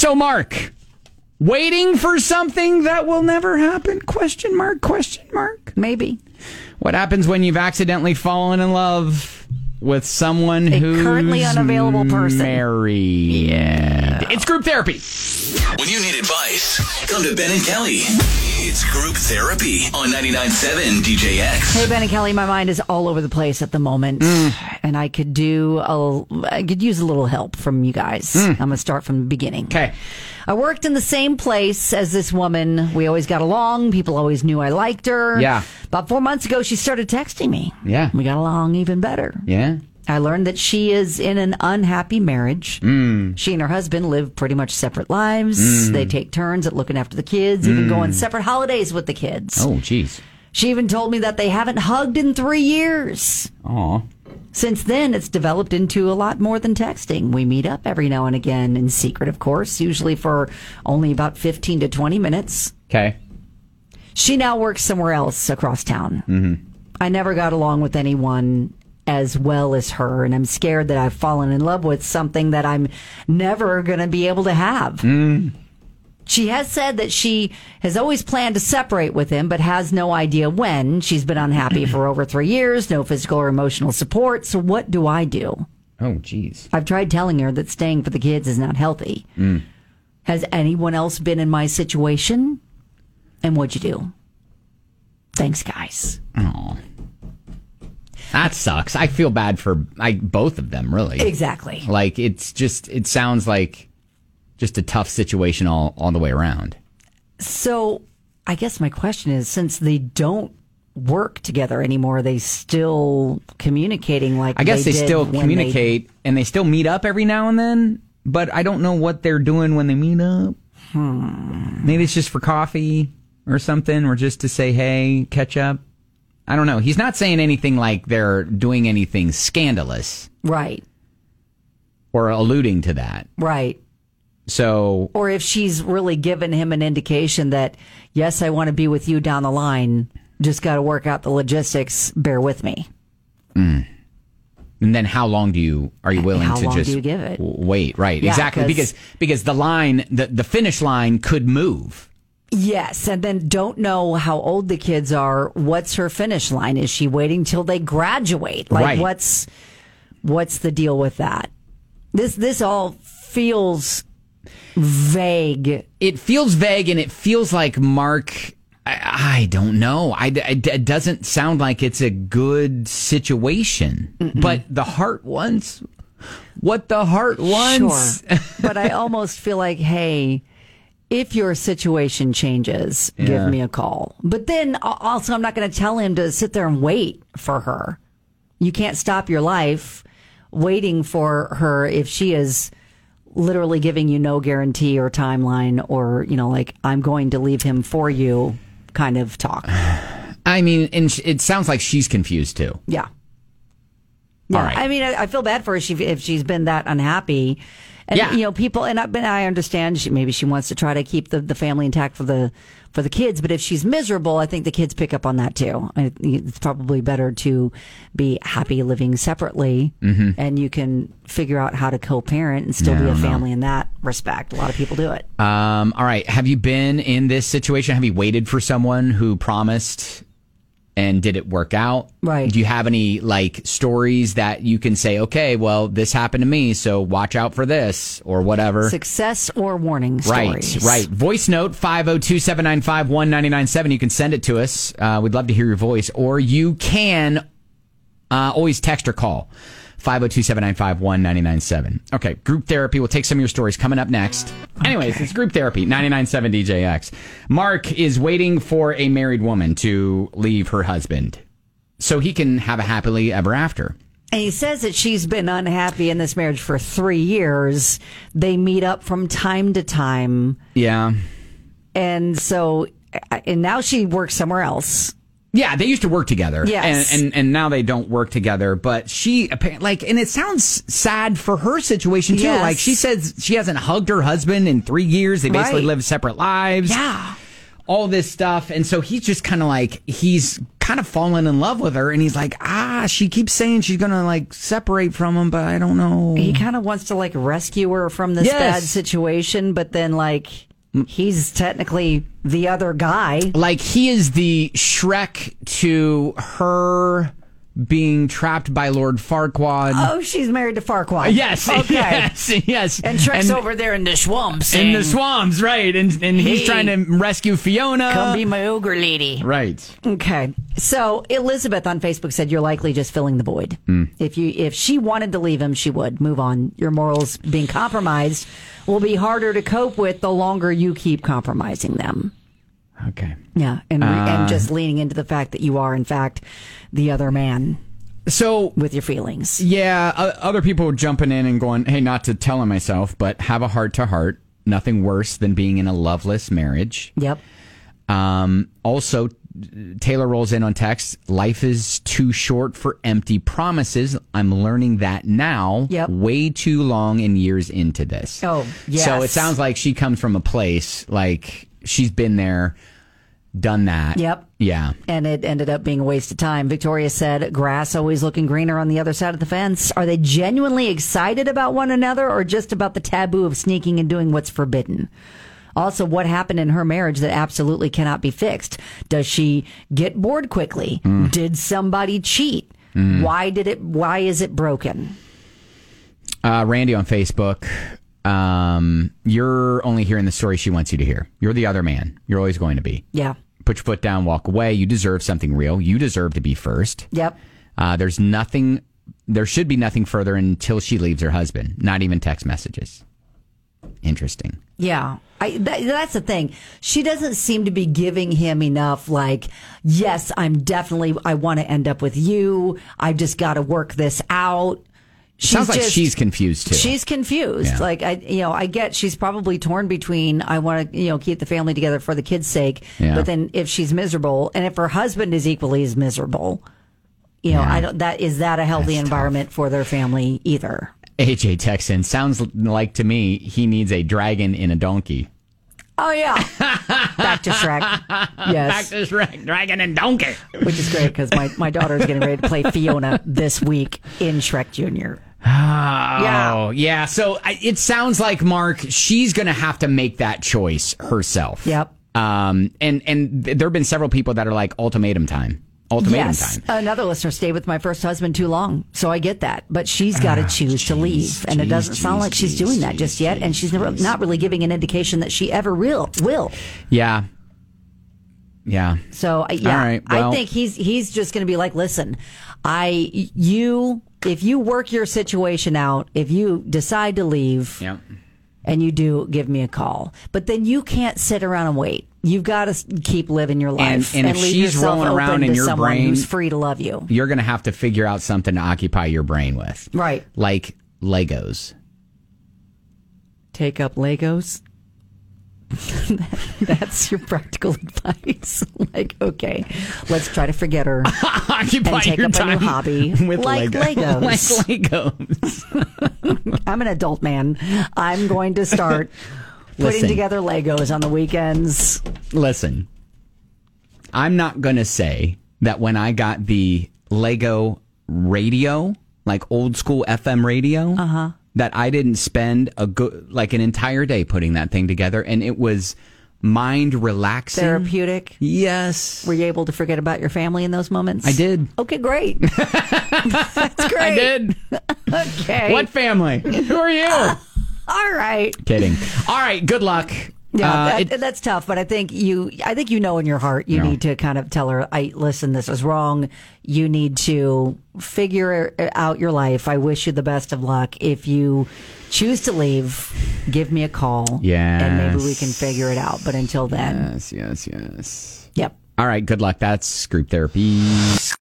So, Mark, waiting for something that will never happen? Question mark, question mark. Maybe. What happens when you've accidentally fallen in love with someone who's currently unavailable person? Married. Yeah. It's group therapy. When you need advice, come to Ben and Kelly. It's group therapy on 99.7 DJX. Hey, Ben and Kelly, my mind is all over the place at the moment, and I could use a little help from you guys. I'm going to start from the beginning. Okay. I worked in the same place as this woman. We always got along. People always knew I liked her. Yeah. About 4 months ago, she started texting me. Yeah. We got along even better. Yeah. I learned that she is in an unhappy marriage. She and her husband live pretty much separate lives. They take turns at looking after the kids, even go on separate holidays with the kids. Oh, jeez. She even told me that they haven't hugged in 3 years. Aw. Since then, it's developed into a lot more than texting. We meet up every now and again in secret, of course, usually for only about 15 to 20 minutes. Okay. She now works somewhere else across town. I never got along with anyone as well as her, and I'm scared that I've fallen in love with something that I'm never going to be able to have. She has said that she has always planned to separate with him, but has no idea when. She's been unhappy for over 3 years, no physical or emotional support. So what do I do? Oh, jeez. I've tried telling her that staying for the kids is not healthy. Has anyone else been in my situation? And what'd you do? Thanks, guys. Oh. That sucks. I feel bad for both of them, really. Exactly. Like, it sounds like just a tough situation all the way around. So I guess my question is, since they don't work together anymore, are they still communicating like I guess they did still when communicate and they still meet up every now and then, but I don't know what they're doing when they meet up. Maybe it's just for coffee or something, or just to say, hey, catch up. I don't know. He's not saying anything like they're doing anything scandalous. Right. Or alluding to that. Right. So, or if she's really given him an indication that, yes, I want to be with you down the line, just got to work out the logistics, bear with me. And then how long are you willing how to long just do you give it? wait? Right. Yeah, exactly. Because the line, the finish line could move. Yes, and then don't know how old the kids are. What's her finish line? Is she waiting till they graduate? Like, right. what's the deal with that? This all feels vague. It feels vague, and it feels like Mark. I don't know. It doesn't sound like it's a good situation. But the heart wants what the heart wants. Sure. But I almost feel like, hey, if your situation changes, give me a call. But then also, I'm not going to tell him to sit there and wait for her. You can't stop your life waiting for her if she is literally giving you no guarantee or timeline, or, like, I'm going to leave him for you kind of talk. I mean, and it sounds like she's confused too. Yeah. All right. I mean, I feel bad for her if she's been that unhappy. And, people, and I understand maybe she wants to try to keep the family intact for the kids, but if she's miserable, I think the kids pick up on that too. It's probably better to be happy living separately, and you can figure out how to co-parent and still be a family in that respect. A lot of people do it. All right. Have you been in this situation? Have you waited for someone who promised and did it work out? Right. Do you have any stories that you can say, okay, well, this happened to me, so watch out for this or whatever? Success or warning stories. Right. Voice note 502-795-1997. You can send it to us. We'd love to hear your voice, or you can always text or call 502-795-1997. Okay, group therapy. We'll take some of your stories coming up next. Anyways, it's group therapy, 99.7 DJX. Mark is waiting for a married woman to leave her husband so he can have a happily ever after. And he says that she's been unhappy in this marriage for 3 years. They meet up from time to time. Yeah. And so, and now she works somewhere else. Yeah, they used to work together. Yes. And now they don't work together. But she, and it sounds sad for her situation, too. Yes. Like, she says she hasn't hugged her husband in 3 years. They basically live separate lives. Yeah. all this stuff. And so he's just kind of like, he's kind of fallen in love with her. And he's like, she keeps saying she's going to like separate from him, but I don't know. He kind of wants to like rescue her from this bad situation, but then like he's technically the other guy. Like he is the Shrek to her being trapped by Lord Farquaad. Oh, she's married to Farquaad. Yes. Okay. Yes. And Shrek's over there in the swamps. In the swamps, right. And he's trying to rescue Fiona. Come be my ogre lady. Right. Okay. So Elizabeth on Facebook said you're likely just filling the void. If she wanted to leave him, she would. Move on. Your morals being compromised will be harder to cope with the longer you keep compromising them. Okay. Yeah, and just leaning into the fact that you are, in fact, the other man. So with your feelings. Yeah, other people jumping in and going, hey, not to tell on myself, but have a heart-to-heart. Nothing worse than being in a loveless marriage. Yep. Also, Taylor rolls in on text, life is too short for empty promises. I'm learning that now. Yep. Way too long and years into this. Oh, yes. So it sounds like she comes from a place, like she's been there, done that. Yep. Yeah. And it ended up being a waste of time. Victoria said, grass always looking greener on the other side of the fence. Are they genuinely excited about one another or just about the taboo of sneaking and doing what's forbidden? Also, what happened in her marriage that absolutely cannot be fixed? Does she get bored quickly? Did somebody cheat? Why is it broken? Randy on Facebook. You're only hearing the story she wants you to hear. You're the other man. You're always going to be. Yeah. Put your foot down, walk away. You deserve something real. You deserve to be first. Yep. There should be nothing further until she leaves her husband. Not even text messages. Interesting. Yeah. That's the thing. She doesn't seem to be giving him enough, like, yes, I want to end up with you. I've just got to work this out. Sounds like she's confused too. She's confused. Yeah. Like I get she's probably torn between I want to keep the family together for the kids' sake, but then if she's miserable and if her husband is equally as miserable, is that a healthy environment for their family either? AJ Texan sounds like to me he needs a dragon in a donkey. Oh yeah, back to Shrek. Yes, back to Shrek, dragon and donkey, which is great because my daughter is getting ready to play Fiona this week in Shrek Jr. Yeah. So it sounds like, Mark, she's going to have to make that choice herself. Yep. And there have been several people that are like ultimatum time. Time. Another listener stayed with my first husband too long, so I get that. But she's got to choose to leave, and it doesn't sound like she's doing that just yet. And she's not really giving an indication that she ever will. Yeah. So All right, well, I think he's just going to be like, listen, if you work your situation out, if you decide to leave, and you do, give me a call. But then you can't sit around and wait. You've got to keep living your life and if leave she's yourself rolling around open in to your someone brain, who's free to love you. You're going to have to figure out something to occupy your brain with, right? Like Legos. Take up Legos. That's your practical advice. Like, okay, let's try to forget her Occupy and take your up time a new hobby with like Legos. Like Legos. I'm an adult man. I'm going to start putting together Legos on the weekends. Listen, I'm not going to say that when I got the Lego radio, like old school FM radio, that I didn't spend an entire day putting that thing together, and it was mind relaxing, therapeutic. Yes. Were you able to forget about your family in those moments? I did. Okay, great. That's great. I did. Okay. What family? Who are you? All right. Kidding. All right. Good luck. Yeah, that's tough, but I think you know in your heart you need to kind of tell her, listen, this is wrong. You need to figure out your life. I wish you the best of luck. If you choose to leave, give me a call. Yes. And maybe we can figure it out. But until then. Yes. Yep. All right. Good luck. That's group therapy.